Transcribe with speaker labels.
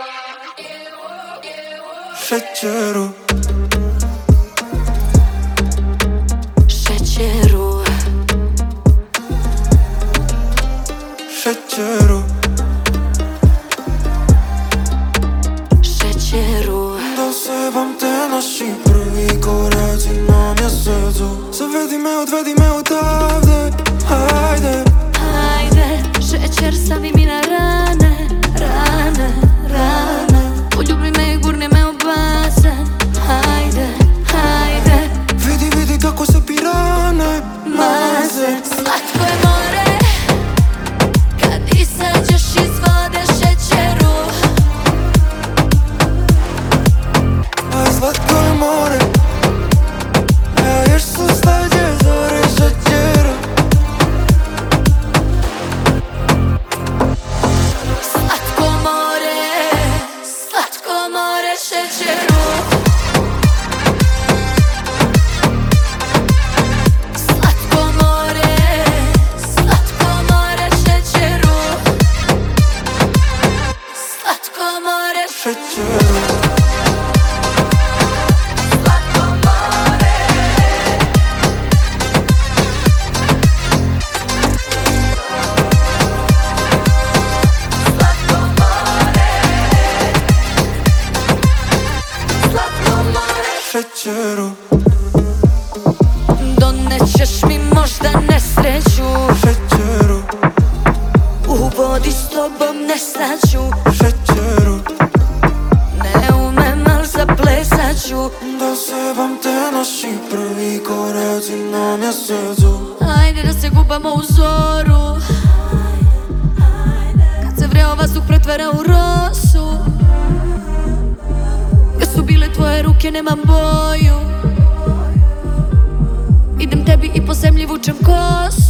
Speaker 1: Šećeru,
Speaker 2: šećeru,
Speaker 1: šećeru,
Speaker 2: šećeru.
Speaker 1: Dosevam te naši prvi koraci na mjesecu. Zavedi me, odvedi me odavde, hajde.
Speaker 2: Hajde, šećer stavi mi na rane, rane, rane. Poljubi me i gurni me u bazen. Hajde, hajde.
Speaker 1: Vidi, vidi kako se pirane maze.
Speaker 2: Slatko je more kad izađeš iz vode, šećeru.
Speaker 1: A slatko je more, a još su slađe zore, šećeru.
Speaker 2: Slatko more, šećeru. Slatko more, šećeru. Slatko more,
Speaker 1: Šećeru,
Speaker 2: slatko more. Slatko more, slatko more.
Speaker 1: šećeru,
Speaker 2: Donećeš mi možda nesreću,
Speaker 1: šećeru,
Speaker 2: u vodi s tobom nestaću.
Speaker 1: šećeru.
Speaker 2: Ne umem, al zaplesat ću.
Speaker 1: Dosevam te naši prvi koraci na mjesecu.
Speaker 2: Ajde da se gubamo u zoru, kad se vreo vazduh pretvara u rosu. Gdje su bile tvoje ruke nemam boju. Idem tebi i po zemlji vučem kosu.